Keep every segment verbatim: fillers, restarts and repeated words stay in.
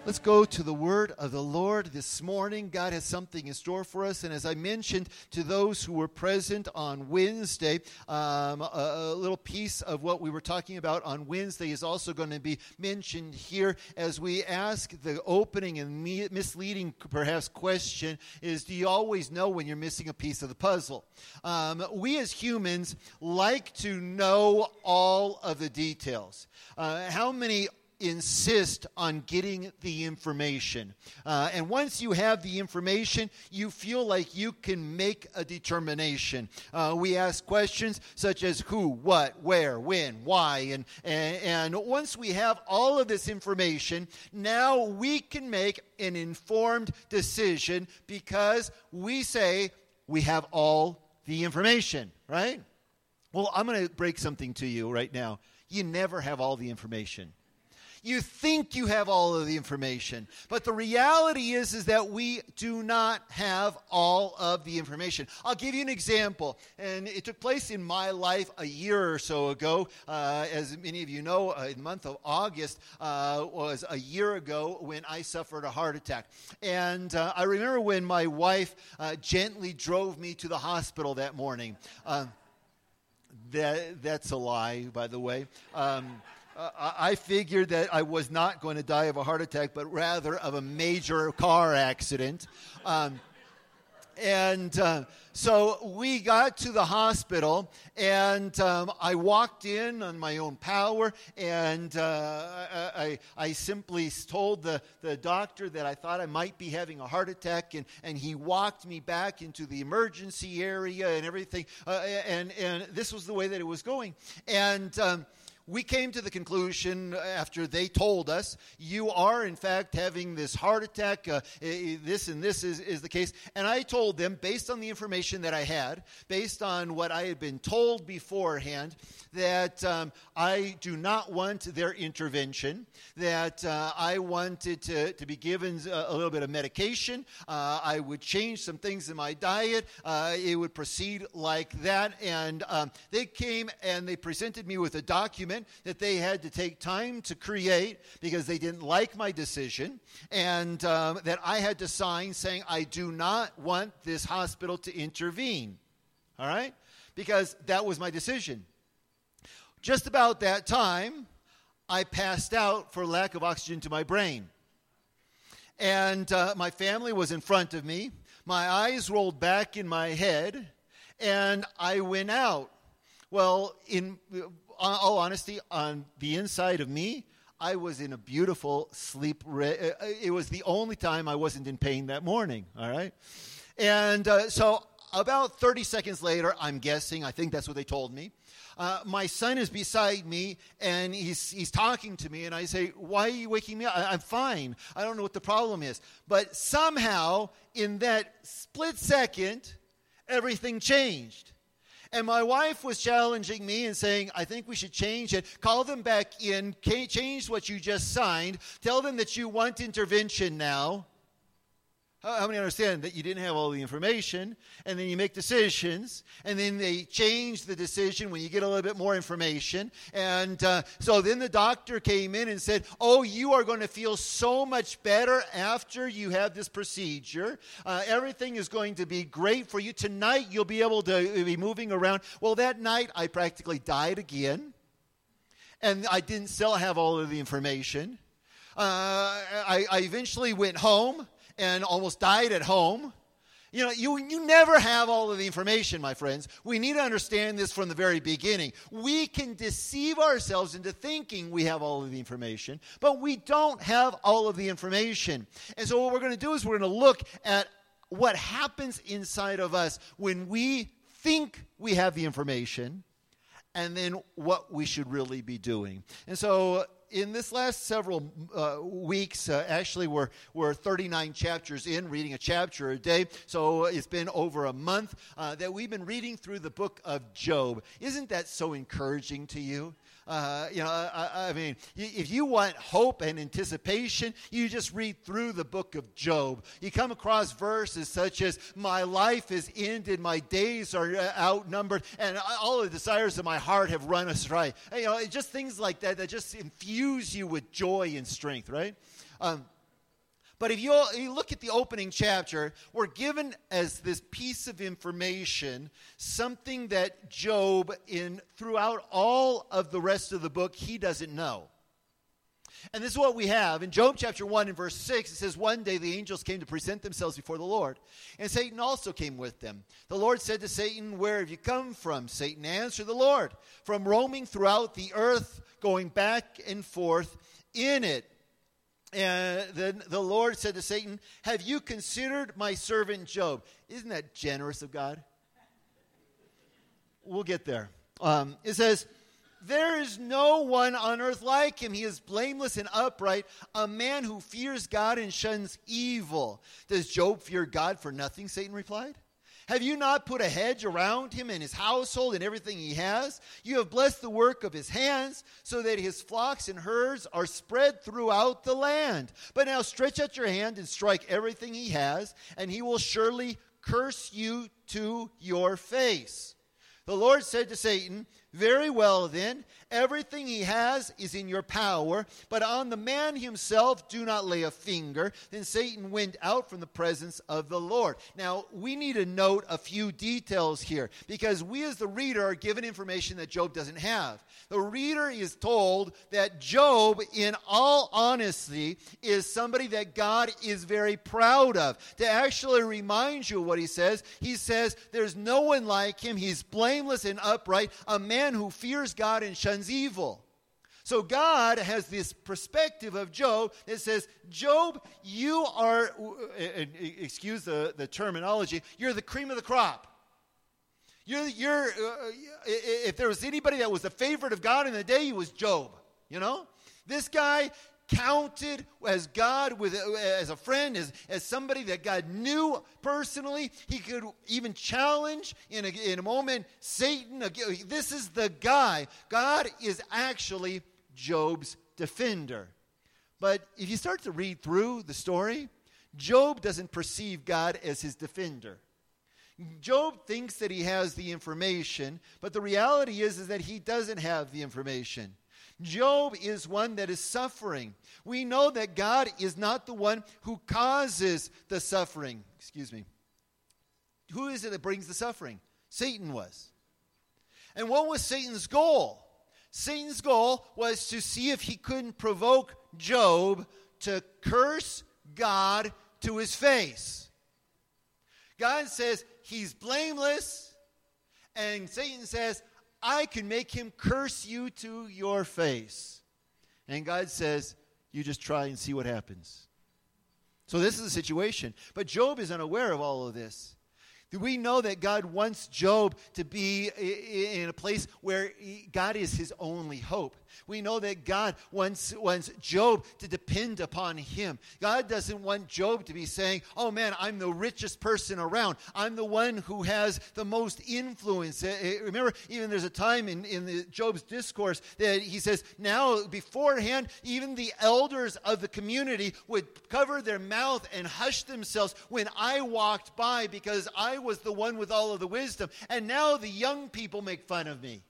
Let's go to the word of the Lord this morning. God has something in store for us. And as I mentioned to those who were present on Wednesday, um, a, a little piece of what we were talking about on Wednesday is also going to be mentioned here as we ask the opening and me- misleading, perhaps, question is, do you always know when you're missing a piece of the puzzle? Um, we as humans like to know all of the details. Uh, how many insist on getting the information. Uh, and once you have the information, you feel like you can make a determination. Uh, we ask questions such as who, what, where, when, why. And, and, and once we have all of this information, now we can make an informed decision because we say we have all the information, right? Well, I'm going to break something to you right now. You never have all the information. You think you have all of the information, but the reality is, is that we do not have all of the information. I'll give you an example, and it took place in my life a year or so ago. Uh, as many of you know, uh, the month of August uh, was a year ago when I suffered a heart attack. And uh, I remember when my wife uh, gently drove me to the hospital that morning. Uh, that That's a lie, by the way. Um Uh, I figured that I was not going to die of a heart attack, but rather of a major car accident. Um, and uh, so we got to the hospital, and um, I walked in on my own power, and uh, I, I, I simply told the, the doctor that I thought I might be having a heart attack, and, and he walked me back into the emergency area and everything. Uh, and, and this was the way that it was going. And Um, We came to the conclusion after they told us, you are in fact having this heart attack, uh, this and this is, is the case. And I told them, based on the information that I had, based on what I had been told beforehand, that um, I do not want their intervention, that uh, I wanted to, to be given a, a little bit of medication. Uh, I would change some things in my diet. Uh, it would proceed like that. And um, they came and they presented me with a document that they had to take time to create because they didn't like my decision, and um, that I had to sign saying I do not want this hospital to intervene, all right? Because that was my decision. Just about that time, I passed out for lack of oxygen to my brain. And uh, my family was in front of me. My eyes rolled back in my head, and I went out. Well, in all honesty, on the inside of me, I was in a beautiful sleep. Re- it was the only time I wasn't in pain that morning, all right? And uh, so about thirty seconds later, I'm guessing, I think that's what they told me, uh, my son is beside me, and he's he's talking to me, and I say, why are you waking me up? I, I'm fine. I don't know what the problem is. But somehow, in that split second, everything changed. And my wife was challenging me and saying, I think we should change it. Call them back in. Change what you just signed. Tell them that you want intervention now. How many understand that you didn't have all the information, and then you make decisions, and then they change the decision when you get a little bit more information. And uh, so then the doctor came in and said, oh, you are going to feel so much better after you have this procedure. Uh, everything is going to be great for you. Tonight you'll be able to be moving around. Well, that night I practically died again, and I didn't still have all of the information. Uh, I, I eventually went home and almost died at home. You know, you, you never have all of the information, my friends. We need to understand this from the very beginning. We can deceive ourselves into thinking we have all of the information, but we don't have all of the information. And so what we're going to do is we're going to look at what happens inside of us when we think we have the information, and then what we should really be doing. And so in this last several uh, weeks, uh, actually we're, we're thirty-nine chapters in, reading a chapter a day. So it's been over a month uh, that we've been reading through the book of Job. Isn't that so encouraging to you? Uh, you know, I, I mean, if you want hope and anticipation, you just read through the book of Job. You come across verses such as, my life is ended, my days are outnumbered, and all the desires of my heart have run astray. You know, just things like that that just infuse you with joy and strength, right? Um, But if you, you look at the opening chapter, we're given as this piece of information something that Job, in throughout all of the rest of the book, he doesn't know. And this is what we have. In Job chapter one and verse six, it says, one day the angels came to present themselves before the Lord, and Satan also came with them. The Lord said to Satan, where have you come from? Satan answered the Lord, from roaming throughout the earth, going back and forth in it. And then the Lord said to Satan, have you considered my servant Job? Isn't that generous of God? We'll get there. Um, it says, there is no one on earth like him. He is blameless and upright, a man who fears God and shuns evil. Does Job fear God for nothing? Satan replied. Have you not put a hedge around him and his household and everything he has? You have blessed the work of his hands, so that his flocks and herds are spread throughout the land. But now stretch out your hand and strike everything he has, and he will surely curse you to your face. The Lord said to Satan, very well then, everything he has is in your power, but on the man himself do not lay a finger. Then Satan went out from the presence of the Lord. Now, we need to note a few details here, because we as the reader are given information that Job doesn't have. The reader is told that Job, in all honesty, is somebody that God is very proud of. To actually remind you of what he says, he says, there's no one like him. He's blameless and upright, a man who fears God and shuns evil. So God has this perspective of Job that says, Job, you are, excuse the, the terminology, you're the cream of the crop. You're, you're, uh, if there was anybody that was the favorite of God in the day, it was Job. You know? This guy counted as God, with as a friend, as, as somebody that God knew personally. He could even challenge in a, in a moment Satan. This is the guy. God is actually Job's defender. But if you start to read through the story, Job doesn't perceive God as his defender. Job thinks that he has the information, but the reality is, is that he doesn't have the information. Job is one that is suffering. We know that God is not the one who causes the suffering. Excuse me. Who is it that brings the suffering? Satan was. And what was Satan's goal? Satan's goal was to see if he couldn't provoke Job to curse God to his face. God says he's blameless, and Satan says, I can make him curse you to your face. And God says, you just try and see what happens. So this is the situation. But Job is unaware of all of this. We know that God wants Job to be in a place where God is his only hope. We know that God wants, wants Job to depend upon him. God doesn't want Job to be saying, oh man, I'm the richest person around. I'm the one who has the most influence. Remember, even there's a time in, in the Job's discourse that he says, now beforehand, even the elders of the community would cover their mouth and hush themselves when I walked by, because I was the one with all of the wisdom. And now the young people make fun of me.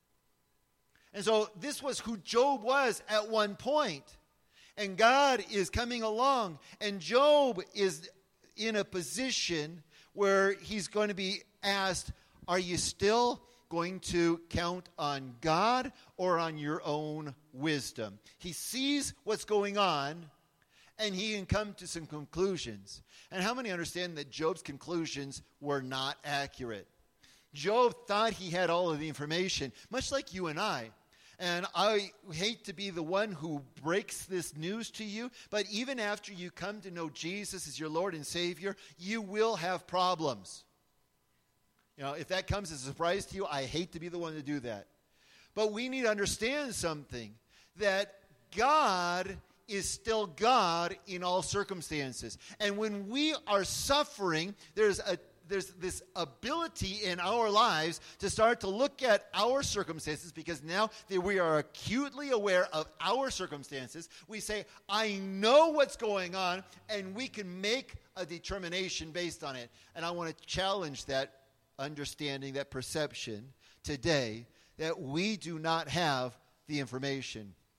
And so this was who Job was at one point. And God is coming along. And Job is in a position where he's going to be asked, are you still going to count on God or on your own wisdom? He sees what's going on, and he can come to some conclusions. And how many understand that Job's conclusions were not accurate? Job thought he had all of the information, much like you and I. And I hate to be the one who breaks this news to you, but even after you come to know Jesus as your Lord and Savior, you will have problems. You know, if that comes as a surprise to you, I hate to be the one to do that. But we need to understand something, that God is still God in all circumstances. And when we are suffering, there's a there's this ability in our lives to start to look at our circumstances, because now that we are acutely aware of our circumstances, we say, I know what's going on, and we can make a determination based on it. And I want to challenge that understanding, that perception today, that we do not have the information.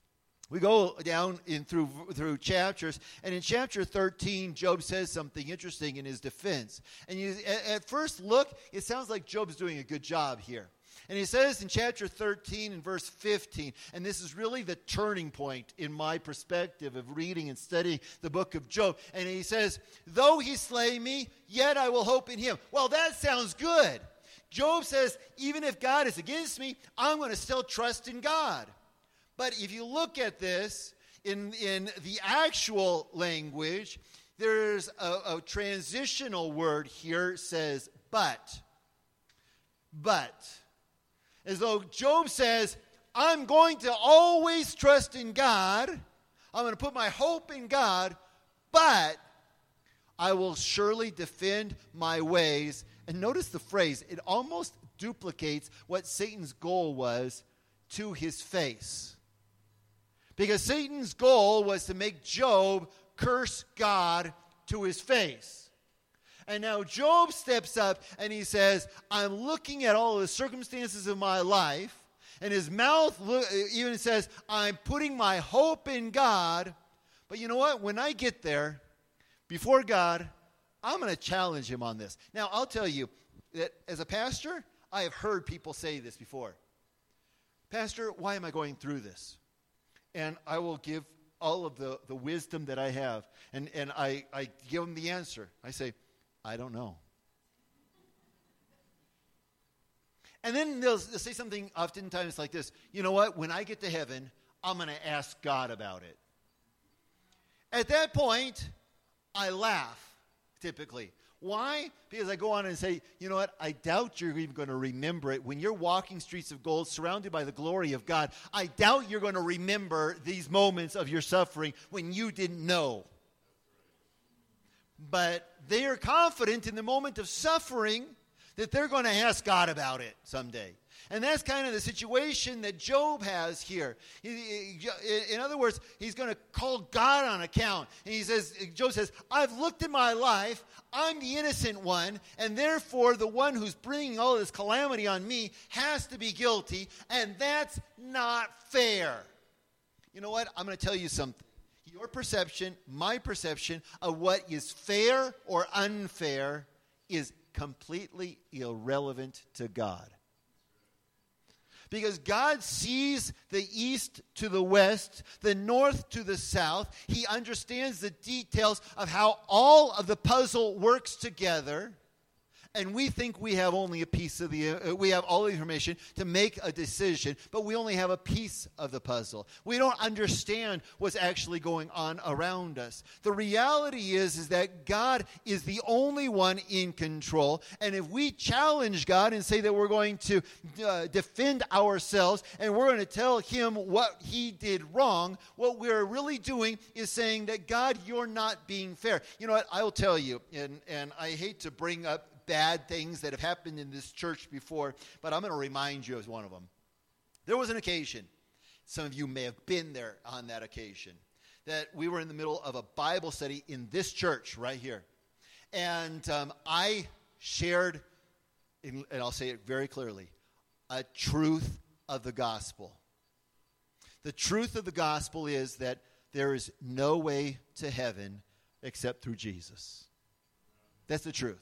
We go down in through through chapters, and in chapter thirteen, Job says something interesting in his defense. And you, at, at first look, it sounds like Job's doing a good job here. And he says in chapter thirteen and verse fifteen, and this is really the turning point in my perspective of reading and studying the book of Job. And he says, though he slay me, yet I will hope in him. Well, that sounds good. Job says, even if God is against me, I'm going to still trust in God. But if you look at this in, in the actual language, there's a, a transitional word here, says, but. But. As though Job says, I'm going to always trust in God. I'm going to put my hope in God, but I will surely defend my ways. And notice the phrase, it almost duplicates what Satan's goal was to his face. Because Satan's goal was to make Job curse God to his face. And now Job steps up and he says, I'm looking at all the circumstances of my life. And his mouth lo- even says, I'm putting my hope in God. But you know what? When I get there, before God, I'm going to challenge him on this. Now, I'll tell you that as a pastor, I have heard people say this before. Pastor, why am I going through this? And I will give all of the, the wisdom that I have. And, and I, I give them the answer. I say, I don't know. And then they'll, they'll say something oftentimes like this. You know what? When I get to heaven, I'm going to ask God about it. At that point, I laugh, typically. Why? Because I go on and say, you know what? I doubt you're even going to remember it. When you're walking streets of gold surrounded by the glory of God, I doubt you're going to remember these moments of your suffering when you didn't know. But they are confident in the moment of suffering that they're going to ask God about it someday. And that's kind of the situation that Job has here. He, in other words, he's going to call God on account. And he says, Job says, I've looked at my life. I'm the innocent one. And therefore, the one who's bringing all this calamity on me has to be guilty. And that's not fair. You know what? I'm going to tell you something. Your perception, my perception of what is fair or unfair is completely irrelevant to God. Because God sees the east to the west, the north to the south. He understands the details of how all of the puzzle works together. And we think we have only a piece of the, uh, we have all the information to make a decision, but we only have a piece of the puzzle. We don't understand what's actually going on around us. The reality is, is that God is the only one in control. And if we challenge God and say that we're going to uh, defend ourselves and we're going to tell him what he did wrong, what we're really doing is saying that, God, you're not being fair. You know what? I will tell you, and, and I hate to bring up bad things that have happened in this church before, but I'm going to remind you of one of them. There was an occasion, some of you may have been there on that occasion, that we were in the middle of a Bible study in this church right here. And um, I shared, and I'll say it very clearly, a truth of the gospel. The truth of the gospel is that there is no way to heaven except through Jesus. That's the truth.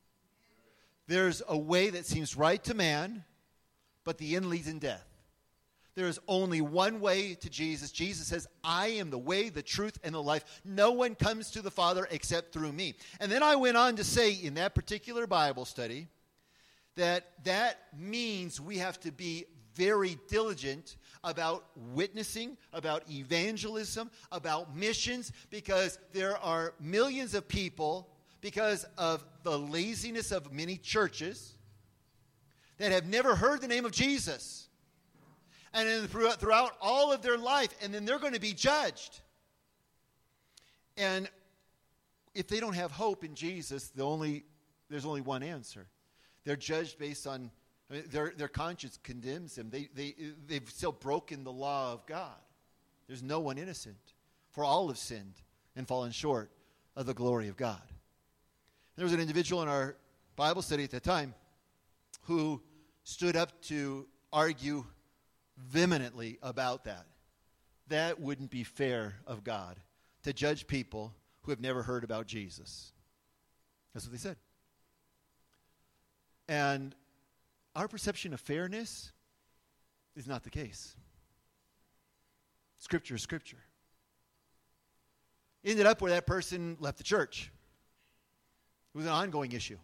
There's a way that seems right to man, but the end leads in death. There is only one way to Jesus. Jesus says, I am the way, the truth, and the life. No one comes to the Father except through me. And then I went on to say in that particular Bible study that that means we have to be very diligent about witnessing, about evangelism, about missions, because there are millions of people, because of the laziness of many churches, that have never heard the name of Jesus. And then throughout, throughout all of their life, and then they're going to be judged. And if they don't have hope in Jesus, the only, there's only one answer. They're judged based on, I mean, their, their conscience condemns them. They, they, they've still broken the law of God. There's no one innocent, for all have sinned and fallen short of the glory of God. There was an individual in our Bible study at that time who stood up to argue vehemently about that. that wouldn't be fair of God to judge people who have never heard about Jesus. That's what they said. And our perception of fairness is not the case. Scripture is Scripture. Ended up where that person left the church. It was an ongoing issue.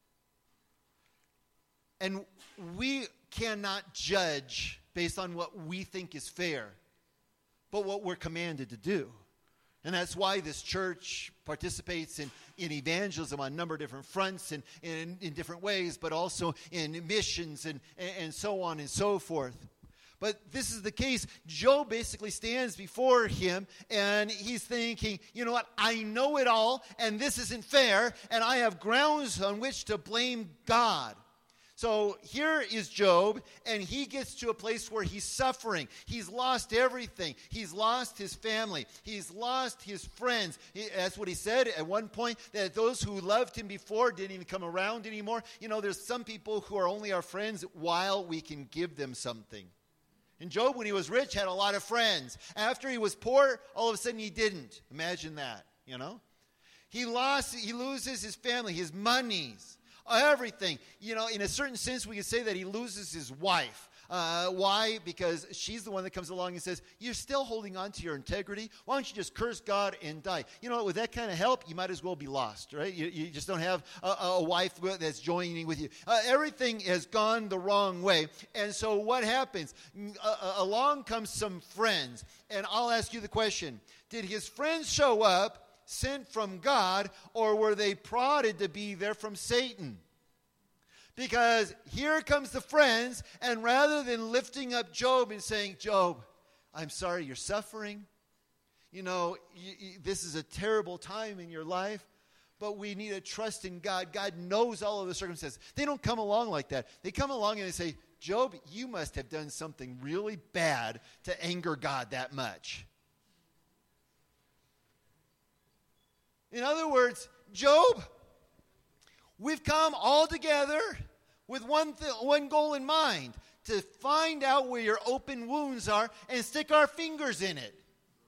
And we cannot judge based on what we think is fair, but what we're commanded to do. And that's why this church participates in, in evangelism on a number of different fronts and, and in, in different ways, but also in missions and, and, and so on and so forth. But this is the case. Job basically stands before him, and he's thinking, you know what, I know it all, and this isn't fair, and I have grounds on which to blame God. So here is Job, and he gets to a place where he's suffering. He's lost everything. He's lost his family. He's lost his friends. He, that's what he said at one point, that those who loved him before didn't even come around anymore. You know, there's some people who are only our friends while we can give them something. And Job, when he was rich, had a lot of friends. After he was poor, all of a sudden he didn't. Imagine that, you know. He lost, he loses his family, his monies, everything. You know, in a certain sense, we could say that he loses his wife. Uh, why? Because she's the one that comes along and says, you're still holding on to your integrity. Why don't you just curse God and die? You know, with that kind of help, you might as well be lost, right? You, you just don't have a, a wife that's joining with you. Uh, everything has gone the wrong way. And so what happens? Uh, along comes some friends. And I'll ask you the question. Did his friends show up sent from God, or were they prodded to be there from Satan? Because here comes the friends, and rather than lifting up Job and saying, Job, I'm sorry you're suffering. You know, you, you, this is a terrible time in your life, but we need to trust in God. God knows all of the circumstances. They don't come along like that. They come along and they say, Job, you must have done something really bad to anger God that much. In other words, Job, we've come all together with one th- one goal in mind, to find out where your open wounds are and stick our fingers in it.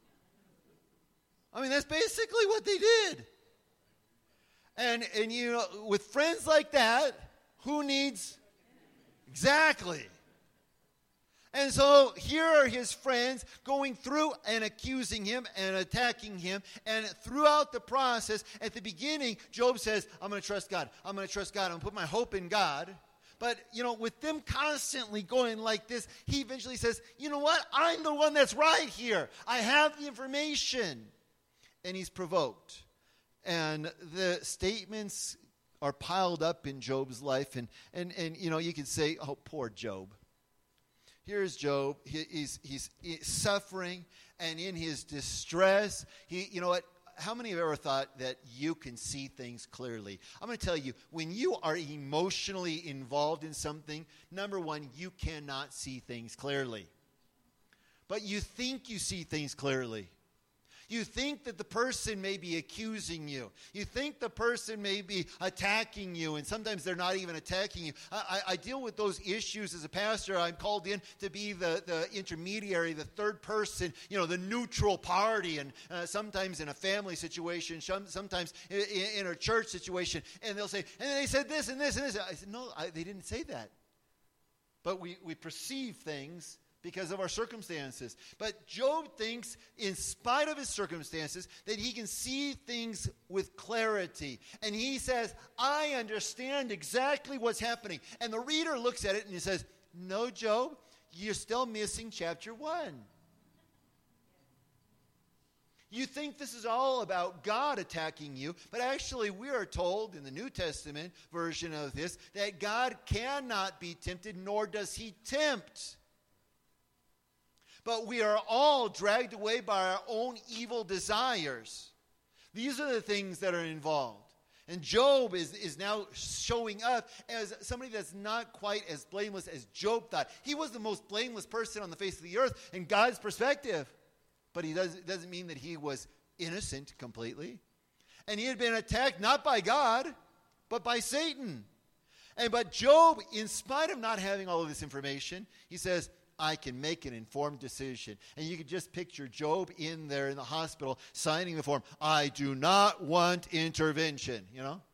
I mean, that's basically what they did. And, and you know, with friends like that, who needs? Exactly. And so here are his friends going through and accusing him and attacking him. And throughout the process, at the beginning, Job says, I'm going to trust God. I'm going to trust God. I'm going to put my hope in God. But, you know, with them constantly going like this, he eventually says, you know what? I'm the one that's right here. I have the information. And he's provoked. And the statements are piled up in Job's life. And, and, and you know, you could say, oh, poor Job. Here's Job. He, he's, he's he's suffering, and in his distress, he, you know what? How many have ever thought that you can see things clearly? I'm going to tell you, when you are emotionally involved in something, number one, you cannot see things clearly. But you think you see things clearly. You think that the person may be accusing you. You think the person may be attacking you, and sometimes they're not even attacking you. I, I, I deal with those issues as a pastor. I'm called in to be the, the intermediary, the third person, you know, the neutral party, and uh, sometimes in a family situation, some, sometimes in, in a church situation, and they'll say, and they said this and this and this. I said, no, I, they didn't say that. But we, we perceive things because of our circumstances. But Job thinks, in spite of his circumstances, that he can see things with clarity. And he says, I understand exactly what's happening. And the reader looks at it and he says, no, Job, you're still missing chapter one. You think this is all about God attacking you, but actually we are told in the New Testament version of this that God cannot be tempted, nor does he tempt. But we are all dragged away by our own evil desires. These are the things that are involved. And Job is, is now showing up as somebody that's not quite as blameless as Job thought. He was the most blameless person on the face of the earth in God's perspective. But he does, it doesn't mean that he was innocent completely. And he had been attacked not by God, but by Satan. And but Job, in spite of not having all of this information, he says, I can make an informed decision. And you can just picture Job in there in the hospital signing the form, I do not want intervention, you know?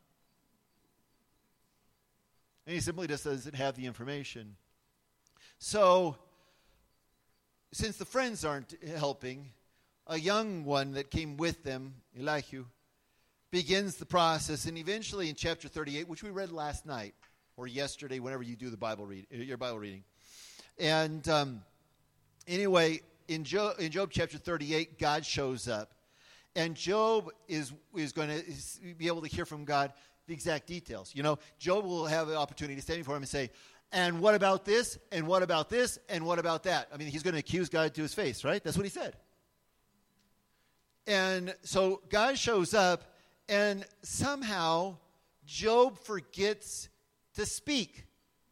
And he simply just doesn't have the information. So, since the friends aren't helping, a young one that came with them, Elihu, begins the process. And eventually in chapter thirty-eight, which we read last night, or yesterday, whenever you do the Bible read, your Bible reading. And um, anyway, in Job, in Job chapter thirty-eight, God shows up. And Job is, is going to be able to hear from God the exact details. You know, Job will have the opportunity to stand before him and say, and what about this, and what about this, and what about that? I mean, he's going to accuse God to his face, right? That's what he said. And so God shows up, and somehow Job forgets to speak.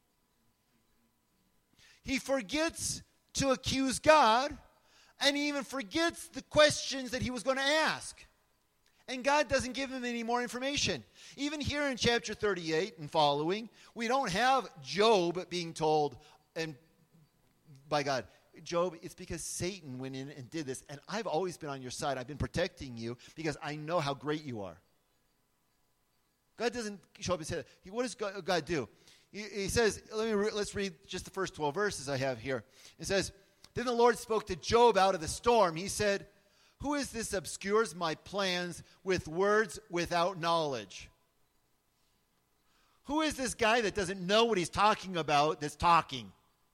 He forgets to accuse God, and he even forgets the questions that he was going to ask. And God doesn't give him any more information. Even here in chapter thirty-eight and following, we don't have Job being told and by God, Job, it's because Satan went in and did this, and I've always been on your side. I've been protecting you because I know how great you are. God doesn't show up and say that. He, what does God, God do? He, he says, let me re- let's read just the first twelve verses I have here. It says, then the Lord spoke to Job out of the storm. He said, who is this obscures my plans with words without knowledge? Who is this guy that doesn't know what he's talking about that's talking?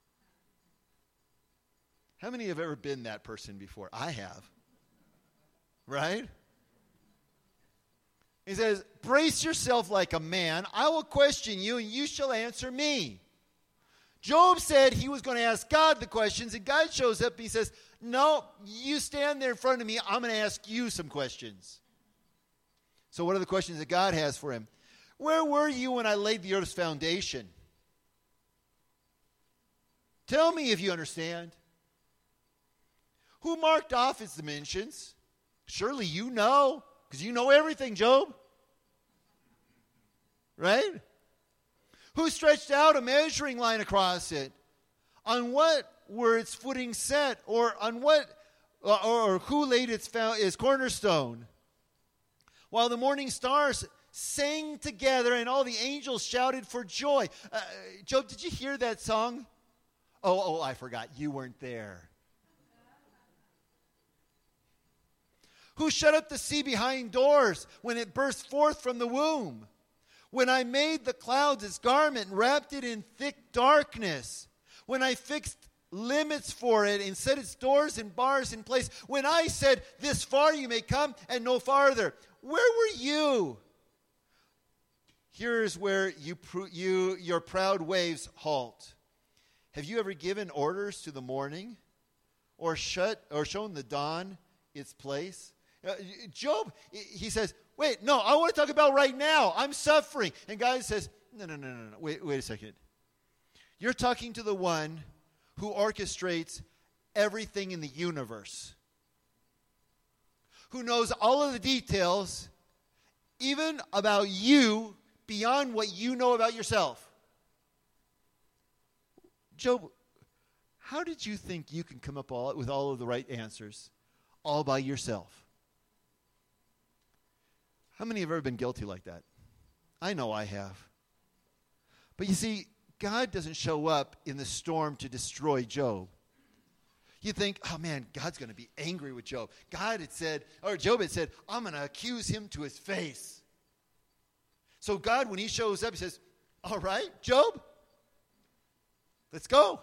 How many have ever been that person before? I have. Right? He says, brace yourself like a man. I will question you, and you shall answer me. Job said he was going to ask God the questions, and God shows up and he says, no, you stand there in front of me. I'm going to ask you some questions. So what are the questions that God has for him? Where were you when I laid the earth's foundation? Tell me if you understand. Who marked off its dimensions? Surely you know, because you know everything, Job. Right? Who stretched out a measuring line across it? On what were its footings set? Or on what, or, or who laid its, its cornerstone? While the morning stars sang together and all the angels shouted for joy. Uh, Job, did you hear that song? Oh, oh, I forgot. You weren't there. Who shut up the sea behind doors when it burst forth from the womb? When I made the clouds its garment and wrapped it in thick darkness? When I fixed limits for it and set its doors and bars in place? When I said, this far you may come and no farther? Where were you? Here's where you, you your proud waves halt. Have you ever given orders to the morning, or shut or shown the dawn its place? Uh, Job, he says, wait, no, I want to talk about right now. I'm suffering. And God says, no, no, no, no, no. Wait, wait a second. You're talking to the one who orchestrates everything in the universe, who knows all of the details, even about you, beyond what you know about yourself. Job, how did you think you can come up all, with all of the right answers all by yourself? How many have ever been guilty like that? I know I have. But you see, God doesn't show up in the storm to destroy Job. You think, oh man, God's going to be angry with Job. God had said, or Job had said, I'm going to accuse him to his face. So God, when he shows up, he says, all right, Job, let's go.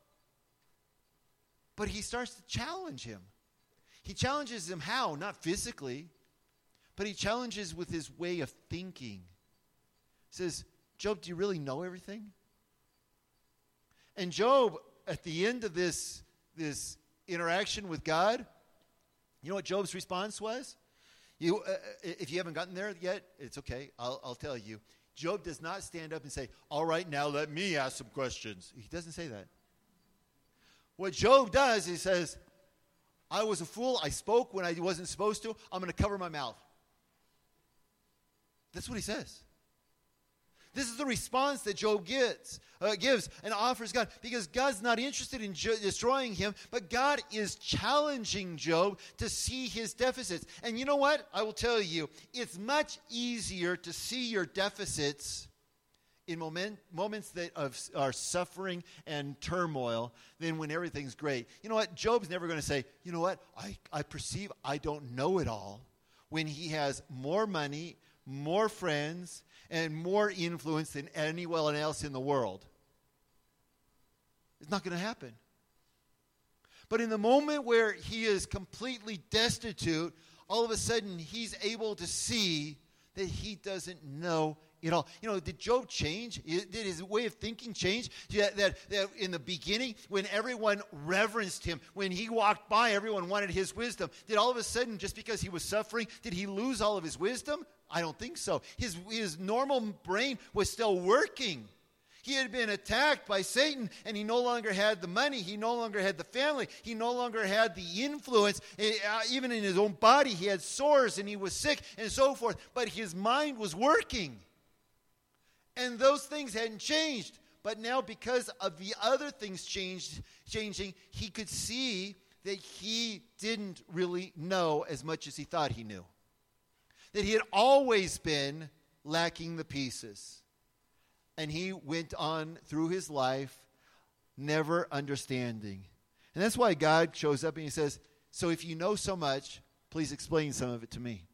But he starts to challenge him. He challenges him how? Not physically, but he challenges with his way of thinking. He says, Job, do you really know everything? And Job, at the end of this, this interaction with God, you know what Job's response was? You, uh, if you haven't gotten there yet, it's okay. I'll, I'll tell you. Job does not stand up and say, all right, now let me ask some questions. He doesn't say that. What Job does, he says, I was a fool. I spoke when I wasn't supposed to. I'm going to cover my mouth. That's what he says. This is the response that Job gets, uh, gives and offers God, because God's not interested in jo- destroying him, but God is challenging Job to see his deficits. And you know what? I will tell you, it's much easier to see your deficits in moment, moments that of, are suffering and turmoil than when everything's great. You know what? Job's never going to say, you know what? I, I perceive I don't know it all, when he has more money, more friends, and more influence than anyone else in the world. It's not going to happen. But in the moment where he is completely destitute, all of a sudden he's able to see that he doesn't know it all. You know, did Job change? Did his way of thinking change? That, that, that in the beginning, when everyone reverenced him, when he walked by, everyone wanted his wisdom. Did all of a sudden, just because he was suffering, did he lose all of his wisdom? I don't think so. His, his normal brain was still working. He had been attacked by Satan, and he no longer had the money. He no longer had the family. He no longer had the influence. Even in his own body, he had sores, and he was sick, and so forth. But his mind was working. And those things hadn't changed. But now, because of the other things changed, changing, he could see that he didn't really know as much as he thought he knew. That he had always been lacking the pieces. And he went on through his life never understanding. And that's why God shows up and he says, so if you know so much, please explain some of it to me.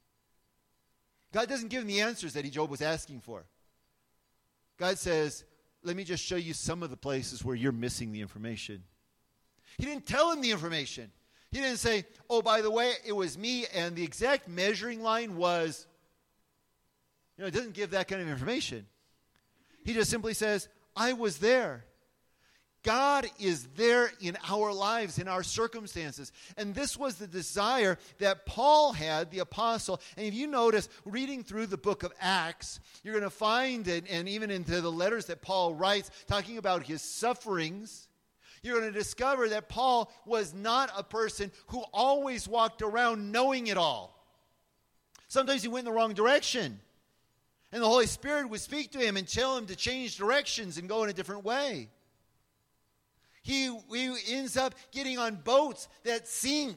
God doesn't give him the answers that Job was asking for. God says, let me just show you some of the places where you're missing the information. He didn't tell him the information. He didn't say, oh, by the way, it was me, and the exact measuring line was, you know, it doesn't give that kind of information. He just simply says, I was there. God is there in our lives, in our circumstances. And this was the desire that Paul had, the apostle. And if you notice, reading through the book of Acts, you're going to find, and, and even into the letters that Paul writes, talking about his sufferings, you're going to discover that Paul was not a person who always walked around knowing it all. Sometimes he went in the wrong direction. And the Holy Spirit would speak to him and tell him to change directions and go in a different way. He, he ends up getting on boats that sink.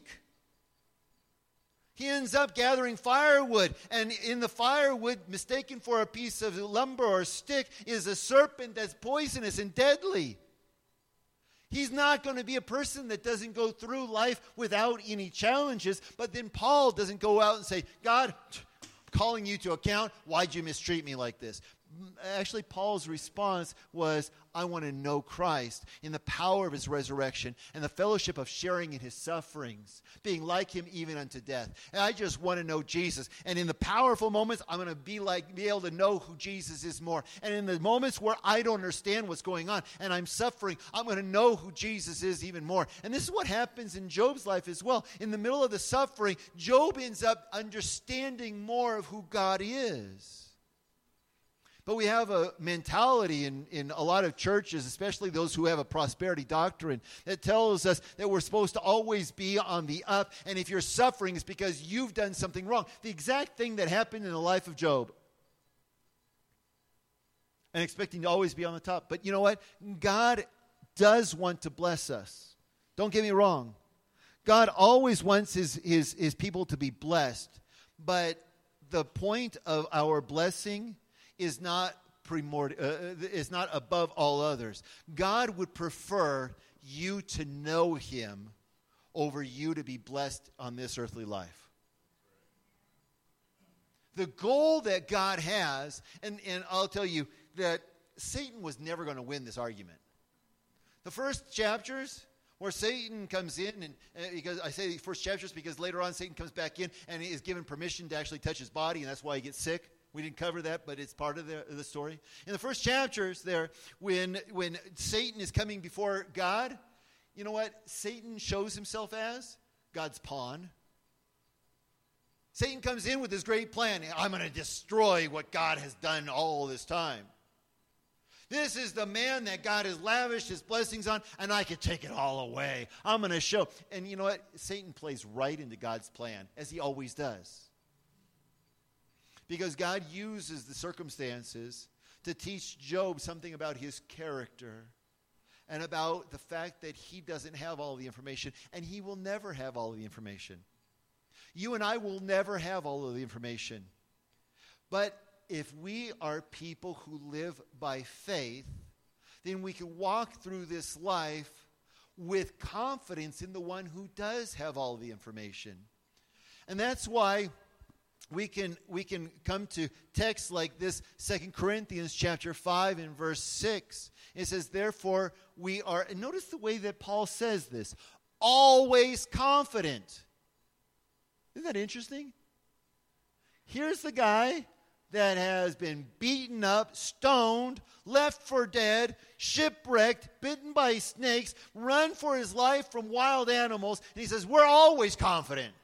He ends up gathering firewood, and in the firewood, mistaken for a piece of lumber or stick, is a serpent that's poisonous and deadly. He's not going to be a person that doesn't go through life without any challenges, but then Paul doesn't go out and say, God, I'm calling you to account. Why'd you mistreat me like this? Actually, Paul's response was, I want to know Christ in the power of his resurrection and the fellowship of sharing in his sufferings, being like him even unto death. And I just want to know Jesus. And in the powerful moments, I'm going to be like, be able to know who Jesus is more. And in the moments where I don't understand what's going on and I'm suffering, I'm going to know who Jesus is even more. And this is what happens in Job's life as well. In the middle of the suffering, Job ends up understanding more of who God is. But we have a mentality in, in a lot of churches, especially those who have a prosperity doctrine, that tells us that we're supposed to always be on the up, and if you're suffering, it's because you've done something wrong. The exact thing that happened in the life of Job. And expecting to always be on the top. But you know what? God does want to bless us. Don't get me wrong. God always wants his, his, his people to be blessed. But the point of our blessing is not primordial, uh, is not above all others. God would prefer you to know him over you to be blessed on this earthly life. The goal that God has, and, and I'll tell you that Satan was never going to win this argument. The first chapters where Satan comes in, and uh, because I say the first chapters because later on Satan comes back in and he is given permission to actually touch his body, and that's why he gets sick. We didn't cover that, but it's part of the, the story. In the first chapters there, when, when Satan is coming before God, you know what Satan shows himself as? God's pawn. Satan comes in with his great plan. I'm going to destroy what God has done all this time. This is the man that God has lavished his blessings on, and I can take it all away. I'm going to show. And you know what? Satan plays right into God's plan, as he always does. Because God uses the circumstances to teach Job something about his character and about the fact that he doesn't have all the information, and he will never have all of the information. You and I will never have all of the information. But if we are people who live by faith, then we can walk through this life with confidence in the one who does have all the information. And that's why we can we can come to texts like this, Second Corinthians chapter five and verse six. It says, therefore we are, and notice the way that Paul says this, always confident. Isn't that interesting? Here's the guy that has been beaten up, stoned, left for dead, shipwrecked, bitten by snakes, run for his life from wild animals, and he says, we're always confident.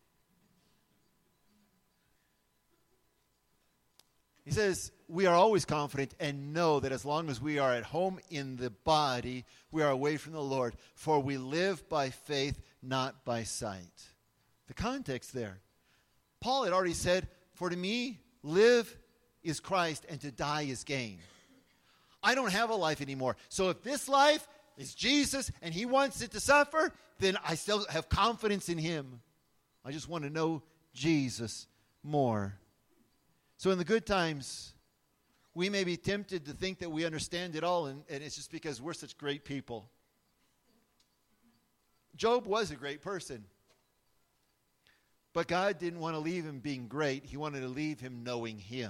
He says, we are always confident and know that as long as we are at home in the body, we are away from the Lord, for we live by faith, not by sight. The context there. Paul had already said, for to me, live is Christ and to die is gain. I don't have a life anymore. So if this life is Jesus and he wants it to suffer, then I still have confidence in him. I just want to know Jesus more. So in the good times, we may be tempted to think that we understand it all, and, and it's just because we're such great people. Job was a great person. But God didn't want to leave him being great. He wanted to leave him knowing him.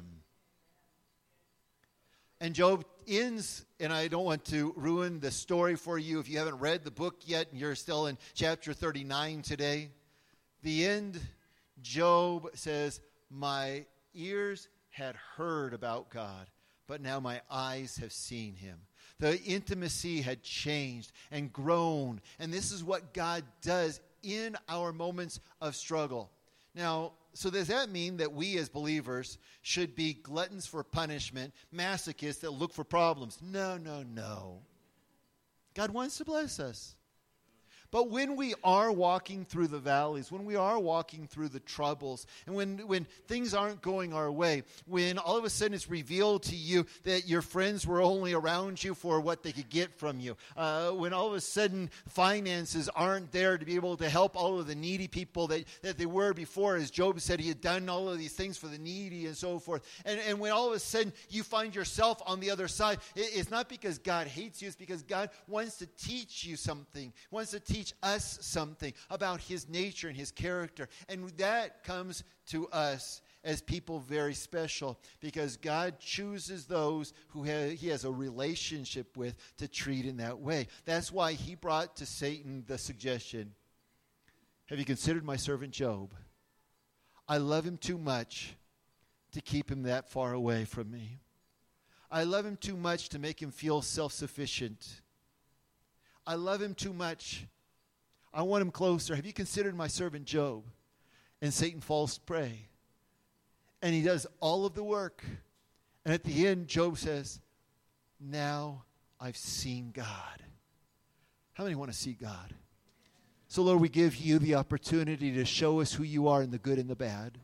And Job ends, and I don't want to ruin the story for you if you haven't read the book yet and you're still in chapter thirty-nine today. The end, Job says, my ears had heard about God, but now my eyes have seen him. The intimacy had changed and grown. And this is what God does in our moments of struggle. Now, so does that mean that we as believers should be gluttons for punishment, masochists that look for problems? No, no, no. God wants to bless us. But when we are walking through the valleys, when we are walking through the troubles, and when, when things aren't going our way, when all of a sudden it's revealed to you that your friends were only around you for what they could get from you, uh, when all of a sudden finances aren't there to be able to help all of the needy people that, that they were before, as Job said, he had done all of these things for the needy and so forth. And, and when all of a sudden you find yourself on the other side, it, it's not because God hates you, it's because God wants to teach you something, wants to teach us something about his nature and his character. And that comes to us as people very special because God chooses those who ha- he has a relationship with to treat in that way. That's why he brought to Satan the suggestion, have you considered my servant Job? I love him too much to keep him that far away from me. I love him too much to make him feel self-sufficient. I love him too much. I want him closer. Have you considered my servant Job? And Satan falls to prey. And he does all of the work. And at the end, Job says, now I've seen God. How many want to see God? So, Lord, we give you the opportunity to show us who you are in the good and the bad.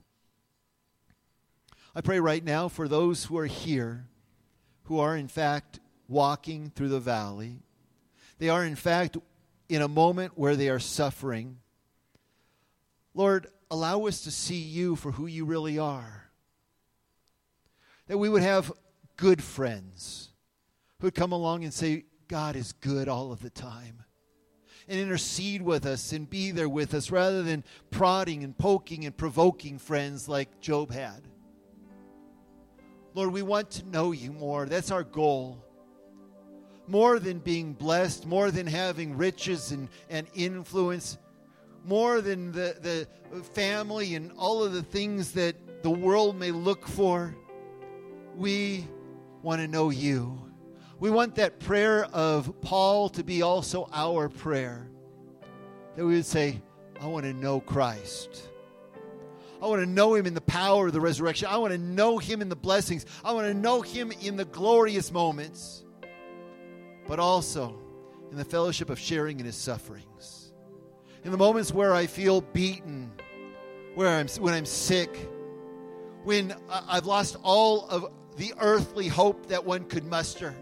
I pray right now for those who are here, who are in fact walking through the valley. They are in fact in a moment where they are suffering. Lord, allow us to see you for who you really are. That we would have good friends who would come along and say, God is good all of the time. And intercede with us and be there with us rather than prodding and poking and provoking friends like Job had. Lord, we want to know you more. That's our goal. More than being blessed, more than having riches and, and influence, more than the, the family and all of the things that the world may look for, we want to know you. We want that prayer of Paul to be also our prayer. That we would say, I want to know Christ. I want to know him in the power of the resurrection. I want to know him in the blessings. I want to know him in the glorious moments. But also in the fellowship of sharing in his sufferings. In the moments where I feel beaten, where I'm, when I'm sick, when I've lost all of the earthly hope that one could muster.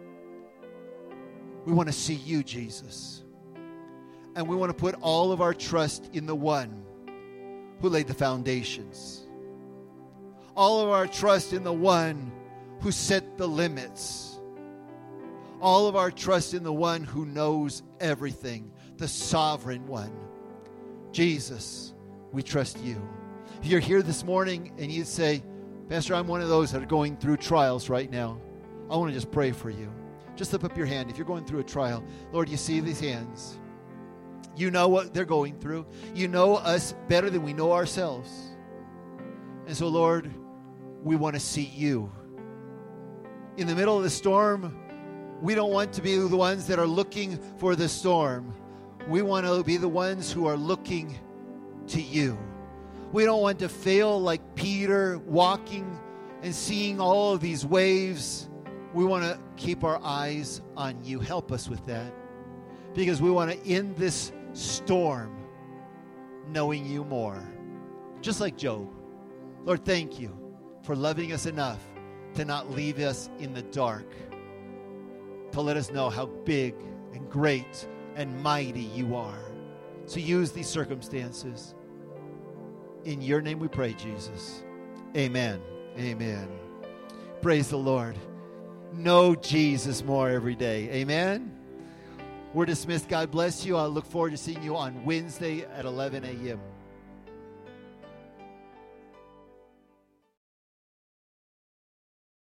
We want to see you, Jesus. And we want to put all of our trust in the one who laid the foundations. All of our trust in the one who set the limits. All of our trust in the one who knows everything, the sovereign one. Jesus, we trust you. If you're here this morning and you say, Pastor, I'm one of those that are going through trials right now, I want to just pray for you. Just lift up your hand. If you're going through a trial, Lord, you see these hands. You know what they're going through. You know us better than we know ourselves. And so, Lord, we want to see you. In the middle of the storm, we don't want to be the ones that are looking for the storm. We want to be the ones who are looking to you. We don't want to fail like Peter, walking and seeing all of these waves. We want to keep our eyes on you. Help us with that. Because we want to end this storm knowing you more. Just like Job. Lord, thank you for loving us enough to not leave us in the dark. To let us know how big and great and mighty you are. So use these circumstances. In your name we pray, Jesus. Amen. Amen. Praise the Lord. Know Jesus more every day. Amen. We're dismissed. God bless you. I look forward to seeing you on Wednesday at eleven a.m.